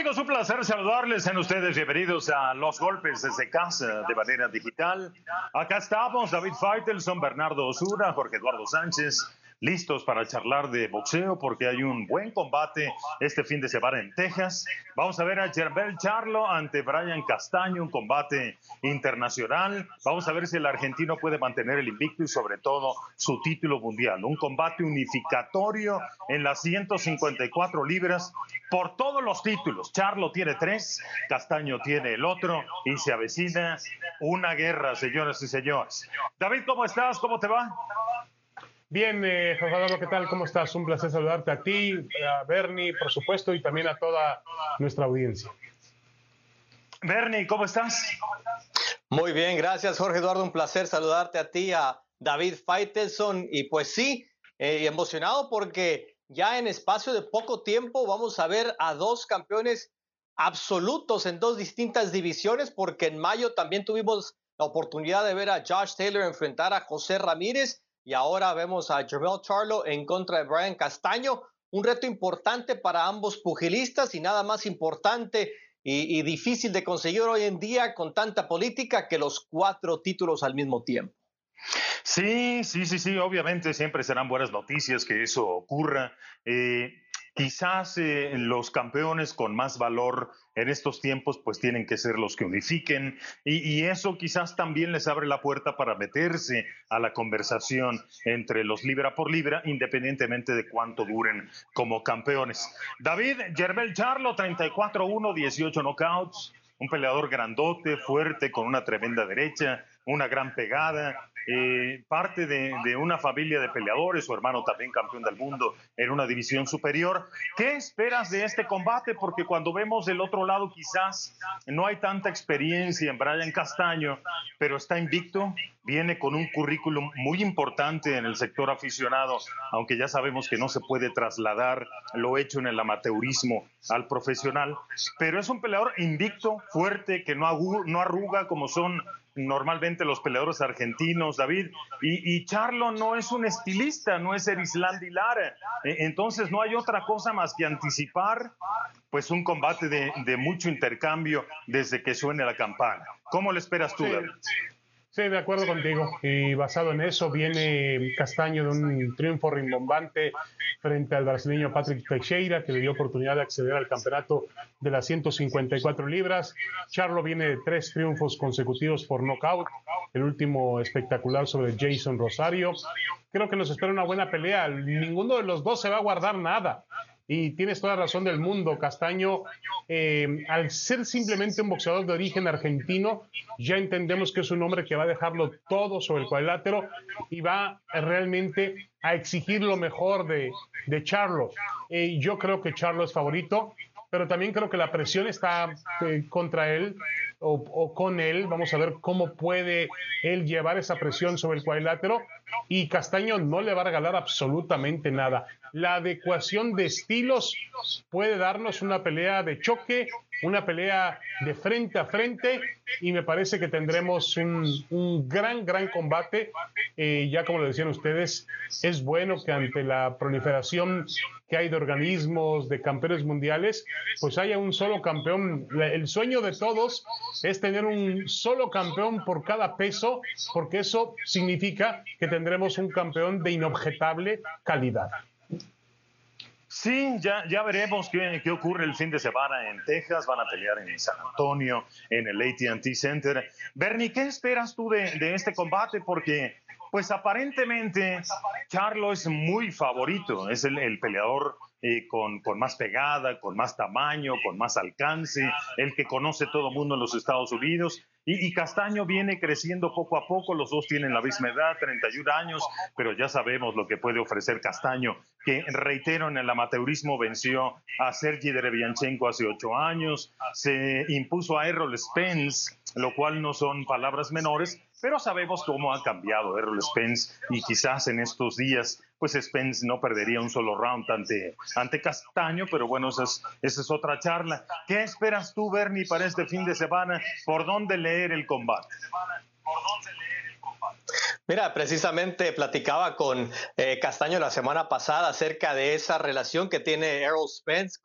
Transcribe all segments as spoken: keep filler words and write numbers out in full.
amigos, un placer saludarles. Sean ustedes bienvenidos a Los Golpes desde casa de manera digital. Acá estamos, David Faitelson, Bernardo Osuna, Jorge Eduardo Sánchez, listos para charlar de boxeo porque hay un buen combate este fin de semana en Texas. Vamos a ver a Jermell Charlo ante Brian Castaño, un combate internacional. Vamos a ver si el argentino puede mantener el invicto y sobre todo su título mundial. Un combate unificatorio en las ciento cincuenta y cuatro libras por todos los títulos. Charlo tiene tres, Castaño tiene el otro y se avecina una guerra, señoras y señores. David, ¿cómo estás? ¿Cómo te va? Bien, eh, Jorge, ¿qué tal? ¿Cómo estás? Un placer saludarte a ti, a Bernie, por supuesto, y también a toda nuestra audiencia. Bernie, ¿cómo estás? Muy bien, gracias, Jorge Eduardo. Un placer saludarte a ti, a David Faitelson. Y pues sí, eh, emocionado porque ya en espacio de poco tiempo vamos a ver a dos campeones absolutos en dos distintas divisiones, porque en mayo también tuvimos la oportunidad de ver a Josh Taylor enfrentar a José Ramírez. Y ahora vemos a Jermell Charlo en contra de Brian Castaño. Un reto importante para ambos pugilistas y nada más importante y, y difícil de conseguir hoy en día con tanta política que los cuatro títulos al mismo tiempo. Sí, sí, sí, sí. Obviamente siempre serán buenas noticias que eso ocurra. Eh, quizás eh, los campeones con más valor en estos tiempos pues tienen que ser los que unifiquen y, y eso quizás también les abre la puerta para meterse a la conversación entre los libra por libra independientemente de cuánto duren como campeones. David, Jermell Charlo, treinta y cuatro uno, dieciocho knockouts, un peleador grandote, fuerte, con una tremenda derecha, una gran pegada, eh, parte de, de una familia de peleadores, su hermano también campeón del mundo en una división superior. ¿Qué esperas de este combate? Porque cuando vemos del otro lado quizás no hay tanta experiencia en Brian Castaño, pero está invicto, viene con un currículum muy importante en el sector aficionado, aunque ya sabemos que no se puede trasladar lo hecho en el amateurismo al profesional, pero es un peleador invicto, fuerte, que no, agu- no arruga como son normalmente los peleadores argentinos, David, y, y Charlo no es un estilista, no es Erislandy Lara, eh, entonces no hay otra cosa más que anticipar pues un combate de, de mucho intercambio desde que suene la campana. ¿Cómo lo esperas tú, Sí. David? Sí, de acuerdo contigo. Y basado en eso, viene Castaño de un triunfo rimbombante frente al brasileño Patrick Teixeira, que le dio oportunidad de acceder al campeonato de las ciento cincuenta y cuatro libras. Charlo viene de tres triunfos consecutivos por nocaut, el último espectacular sobre Jason Rosario. Creo que nos espera una buena pelea. Ninguno de los dos se va a guardar nada. Y tienes toda la razón del mundo. Castaño, eh, al ser simplemente un boxeador de origen argentino, ya entendemos que es un hombre que va a dejarlo todo sobre el cuadrilátero y va realmente a exigir lo mejor de, de Charlo. Eh, yo creo que Charlo es favorito, pero también creo que la presión está eh, contra él o, o con él. Vamos a ver cómo puede él llevar esa presión sobre el cuadrilátero, y Castaño no le va a regalar absolutamente nada. La adecuación de estilos puede darnos una pelea de choque, una pelea de frente a frente, y me parece que tendremos un, un gran, gran combate. Eh, ya como lo decían ustedes, es bueno que ante la proliferación que hay de organismos, de campeones mundiales, pues haya un solo campeón. El sueño de todos es tener un solo campeón por cada peso, porque eso significa que tendremos un campeón de inobjetable calidad. Sí, ya, ya veremos qué, qué ocurre el fin de semana en Texas. Van a pelear en San Antonio, en el A T and T Center. Bernie, ¿qué esperas tú de, de este combate? Porque, pues aparentemente, Charlo es muy favorito. Es el, el peleador eh, con, con más pegada, con más tamaño, con más alcance, el que conoce todo el mundo en los Estados Unidos. Y, y Castaño viene creciendo poco a poco. Los dos tienen la misma edad, treinta y un años, pero ya sabemos lo que puede ofrecer Castaño, que, reitero, en el amateurismo venció a Sergey Derevianchenko hace ocho años, se impuso a Errol Spence, lo cual no son palabras menores, pero sabemos cómo ha cambiado Errol Spence, y quizás en estos días pues Spence no perdería un solo round ante, ante Castaño, pero bueno, esa es, esa es otra charla. ¿Qué esperas tú, Bernie, para este fin de semana? ¿Por dónde leer el combate? ¿Por dónde leer el combate? Mira, precisamente platicaba con eh, Castaño la semana pasada acerca de esa relación que tiene Errol Spence con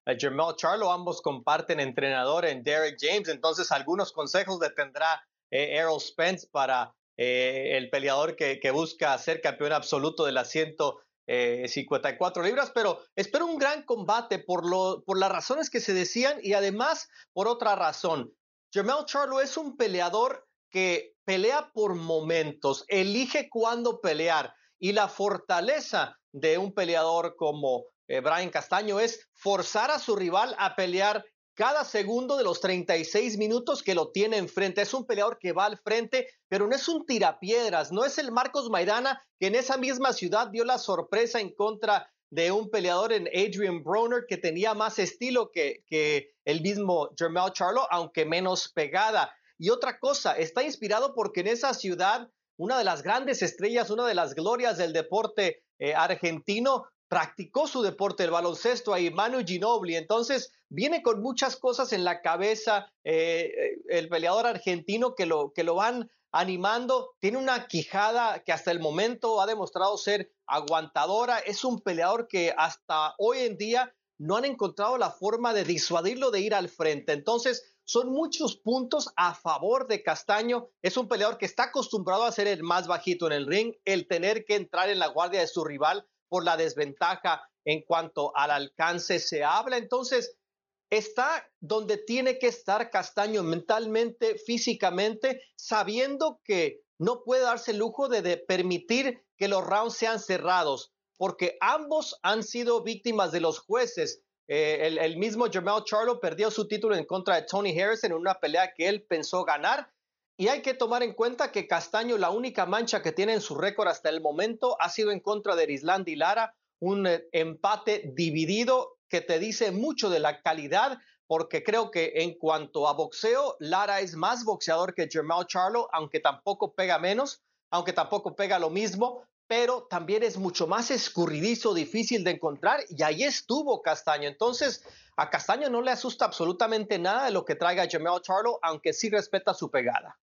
uh, Jermell Charlo. Ambos comparten entrenador en Derek James, entonces algunos consejos le tendrá eh, Errol Spence para eh, el peleador que, que busca ser campeón absoluto de las ciento cincuenta y cuatro libras, pero espero un gran combate por, lo, por las razones que se decían y además por otra razón. Jermell Charlo es un peleador que pelea por momentos, elige cuándo pelear, y la fortaleza de un peleador como eh, Brian Castaño es forzar a su rival a pelear cada segundo de los treinta y seis minutos que lo tiene enfrente. Es un peleador que va al frente, pero no es un tirapiedras, no es el Marcos Maidana que en esa misma ciudad dio la sorpresa en contra de un peleador en Adrian Broner que tenía más estilo que, que el mismo Jermell Charlo, aunque menos pegada. Y otra cosa, está inspirado porque en esa ciudad una de las grandes estrellas, una de las glorias del deporte eh, argentino, practicó su deporte, el baloncesto, ahí Manu Ginóbili. Entonces viene con muchas cosas en la cabeza eh, el peleador argentino que lo, que lo van animando. Tiene una quijada que hasta el momento ha demostrado ser aguantadora. Es un peleador que hasta hoy en día no han encontrado la forma de disuadirlo de ir al frente. Entonces son muchos puntos a favor de Castaño. Es un peleador que está acostumbrado a ser el más bajito en el ring, el tener que entrar en la guardia de su rival por la desventaja en cuanto al alcance se habla. Entonces está donde tiene que estar Castaño mentalmente, físicamente, sabiendo que no puede darse el lujo de, de permitir que los rounds sean cerrados, porque ambos han sido víctimas de los jueces. Eh, el, el mismo Jermell Charlo perdió su título en contra de Tony Harrison en una pelea que él pensó ganar. Y hay que tomar en cuenta que Castaño, la única mancha que tiene en su récord hasta el momento, ha sido en contra de Erislandy Lara, un eh, empate dividido que te dice mucho de la calidad, porque creo que en cuanto a boxeo, Lara es más boxeador que Jermell Charlo, aunque tampoco pega menos, aunque tampoco pega lo mismo, pero también es mucho más escurridizo, difícil de encontrar, y ahí estuvo Castaño. Entonces, a Castaño no le asusta absolutamente nada de lo que traiga Jermell Charlo, aunque sí respeta su pegada.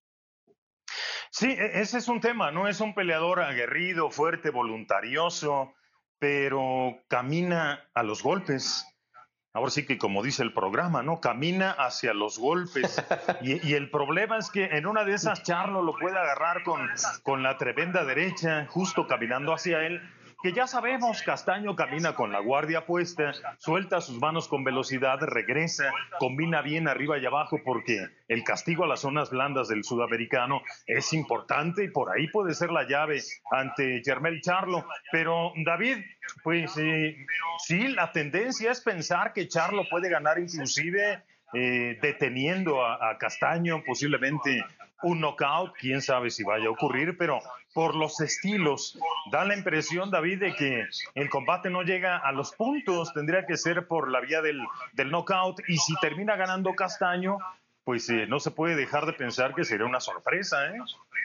Sí, ese es un tema, ¿no? Es un peleador aguerrido, fuerte, voluntarioso, pero camina a los golpes. Ahora sí que como dice el programa, ¿no? Camina hacia los golpes. Y, y el problema es que en una de esas Charlo lo puede agarrar con, con la tremenda derecha, justo caminando hacia él. Que ya sabemos, Castaño camina con la guardia puesta, suelta sus manos con velocidad, regresa, combina bien arriba y abajo porque el castigo a las zonas blandas del sudamericano es importante y por ahí puede ser la llave ante Jermell Charlo. Pero David, pues eh, sí, la tendencia es pensar que Charlo puede ganar inclusive eh, deteniendo a, a Castaño, posiblemente un knockout, quién sabe si vaya a ocurrir, pero por los estilos da la impresión, David, de que el combate no llega a los puntos, tendría que ser por la vía del, del knockout, y si termina ganando Castaño, pues eh, no se puede dejar de pensar que sería una sorpresa, ¿eh?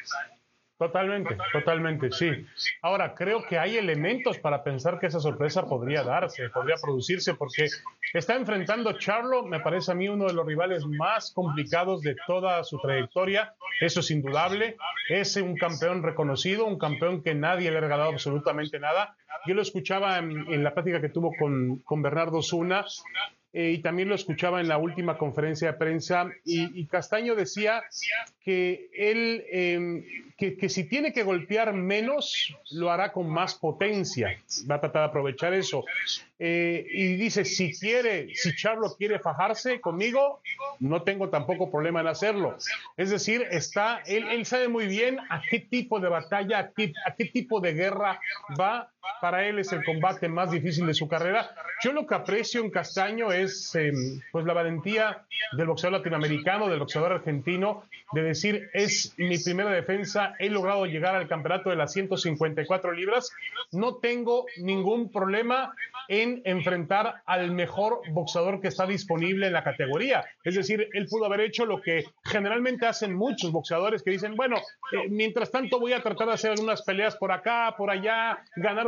Totalmente, totalmente, sí. Ahora, creo que hay elementos para pensar que esa sorpresa podría darse, podría producirse, porque está enfrentando Charlo, me parece a mí uno de los rivales más complicados de toda su trayectoria, eso es indudable. Es un campeón reconocido, un campeón que nadie le ha regalado absolutamente nada. Yo lo escuchaba en, en la plática que tuvo con, con Bernardo Zuna, eh, y también lo escuchaba en la última conferencia de prensa, y, y Castaño decía que él, eh, que, que si tiene que golpear menos, lo hará con más potencia, va a tratar de aprovechar eso. Eh, y dice, si quiere, si Charlo quiere fajarse conmigo, no tengo tampoco problema en hacerlo. Es decir, está, él, él sabe muy bien a qué tipo de batalla, a qué, a qué tipo de guerra va. Para él es el combate más difícil de su carrera. Yo lo que aprecio en Castaño es eh, pues la valentía del boxeador latinoamericano, del boxeador argentino, de decir, es mi primera defensa, he logrado llegar al campeonato de las ciento cincuenta y cuatro libras, no tengo ningún problema en enfrentar al mejor boxeador que está disponible en la categoría. Es decir, él pudo haber hecho lo que generalmente hacen muchos boxeadores que dicen, bueno, eh, mientras tanto voy a tratar de hacer algunas peleas por acá, por allá, ganar un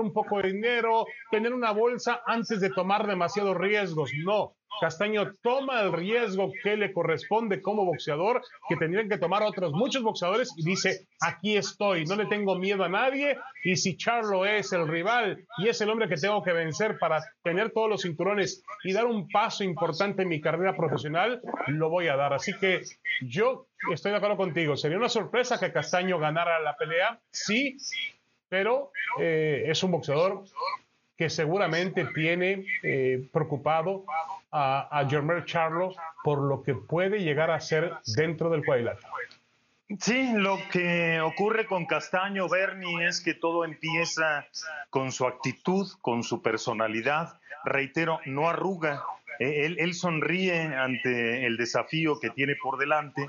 un poco de dinero, tener una bolsa antes de tomar demasiados riesgos. No, Castaño toma el riesgo que le corresponde como boxeador, que tendrían que tomar otros muchos boxeadores, y dice, aquí estoy, no le tengo miedo a nadie, y si Charlo es el rival y es el hombre que tengo que vencer para tener todos los cinturones y dar un paso importante en mi carrera profesional, lo voy a dar. Así que yo estoy de acuerdo contigo, sería una sorpresa que Castaño ganara la pelea, sí, pero eh, es un boxeador que seguramente tiene eh, preocupado a, a Jermell Charlo por lo que puede llegar a ser dentro del cuadrilátero. Sí, lo que ocurre con Castaño, Bernie, es que todo empieza con su actitud, con su personalidad. Reitero, no arruga. Él, él sonríe ante el desafío que tiene por delante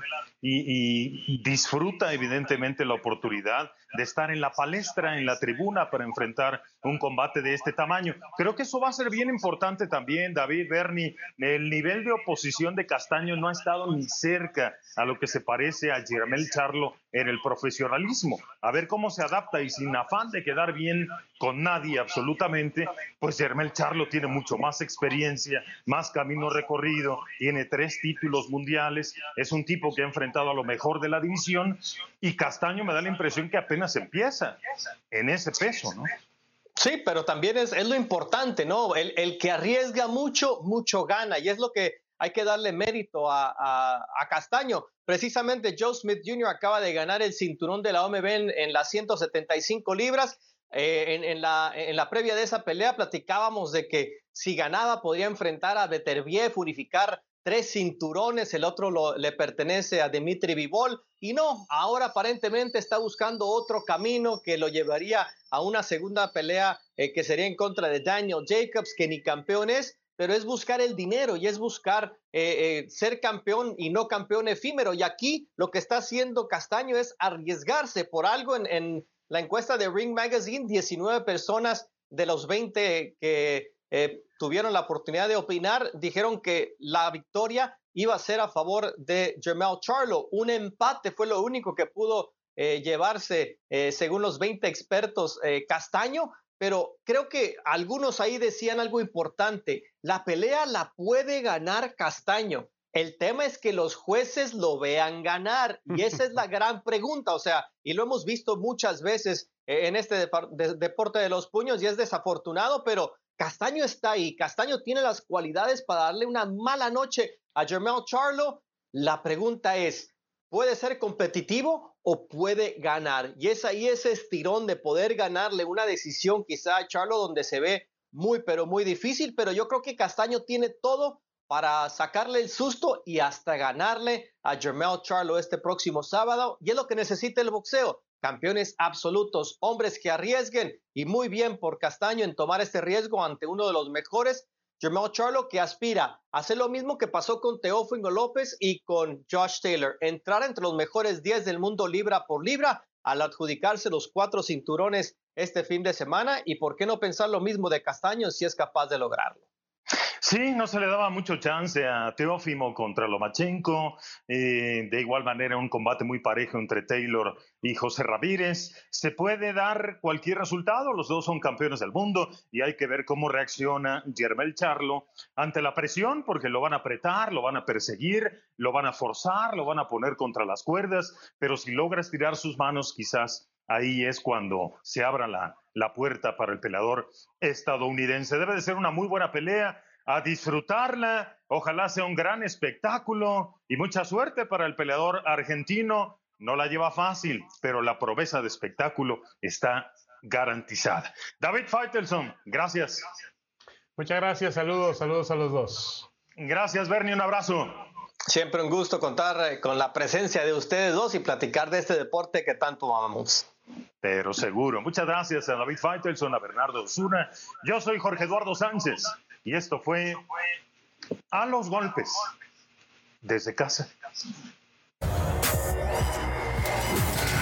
y, y disfruta evidentemente la oportunidad de estar en la palestra, en la tribuna, para enfrentar un combate de este tamaño. Creo que eso va a ser bien importante también, David, Bernie. El nivel de oposición de Castaño no ha estado ni cerca a lo que se parece a Jermell Charlo en el profesionalismo. A ver cómo se adapta, y sin afán de quedar bien con nadie absolutamente, pues Jermell Charlo tiene mucho más experiencia, más camino recorrido, tiene tres títulos mundiales, es un tipo que ha enfrentado a lo mejor de la división, y Castaño me da la impresión que apenas empieza en ese peso, ¿no? Sí, pero también es, es lo importante, ¿no? El, el que arriesga mucho, mucho gana, y es lo que hay que darle mérito a, a, a Castaño. Precisamente Joe Smith junior acaba de ganar el cinturón de la O M B en, en las ciento setenta y cinco libras. Eh, en, en, la, en la previa de esa pelea platicábamos de que si ganaba podría enfrentar a Beterbiev, unificar tres cinturones, el otro lo, le pertenece a Dimitri Bivol, y no, ahora aparentemente está buscando otro camino que lo llevaría a una segunda pelea eh, que sería en contra de Daniel Jacobs, que ni campeón es, pero es buscar el dinero y es buscar eh, eh, ser campeón y no campeón efímero. Y aquí lo que está haciendo Castaño es arriesgarse por algo. En, en la encuesta de Ring Magazine, diecinueve personas de los veinte que eh, tuvieron la oportunidad de opinar dijeron que la victoria iba a ser a favor de Jermell Charlo. Un empate fue lo único que pudo eh, llevarse, eh, según los veinte expertos, eh, Castaño. Pero creo que algunos ahí decían algo importante. La pelea la puede ganar Castaño. El tema es que los jueces lo vean ganar. Y esa es la gran pregunta. O sea, y lo hemos visto muchas veces en este de, de, deporte de los puños, y es desafortunado, pero Castaño está ahí. Castaño tiene las cualidades para darle una mala noche a Jermell Charlo. La pregunta es, ¿puede ser competitivo o puede ganar? Y es ahí ese estirón de poder ganarle una decisión quizá a Charlo, donde se ve muy, pero muy difícil. Pero yo creo que Castaño tiene todo para sacarle el susto y hasta ganarle a Jermell Charlo este próximo sábado. Y es lo que necesita el boxeo. Campeones absolutos, hombres que arriesguen, y muy bien por Castaño en tomar este riesgo ante uno de los mejores, Jermell Charlo, que aspira a hacer lo mismo que pasó con Teófimo López y con Josh Taylor, entrar entre los mejores diez del mundo libra por libra al adjudicarse los cuatro cinturones este fin de semana. Y por qué no pensar lo mismo de Castaño si es capaz de lograrlo. Sí, no se le daba mucho chance a Teófimo contra Lomachenko. Eh, de igual manera, un combate muy parejo entre Taylor y José Ramírez. Se puede dar cualquier resultado, los dos son campeones del mundo, y hay que ver cómo reacciona Jermell Charlo ante la presión, porque lo van a apretar, lo van a perseguir, lo van a forzar, lo van a poner contra las cuerdas, pero si logra estirar sus manos, quizás ahí es cuando se abra la, la puerta para el peleador estadounidense. Debe de ser una muy buena pelea, a disfrutarla, ojalá sea un gran espectáculo, y mucha suerte para el peleador argentino. No la lleva fácil, pero la promesa de espectáculo está garantizada. David Faitelson, gracias. Muchas gracias, saludos, saludos a los dos. Gracias, Bernie, un abrazo. Siempre un gusto contar con la presencia de ustedes dos y platicar de este deporte que tanto amamos. Pero seguro. Muchas gracias a David Faitelson, a Bernardo Osuna. Yo soy Jorge Eduardo Sánchez y esto fue A los Golpes desde casa.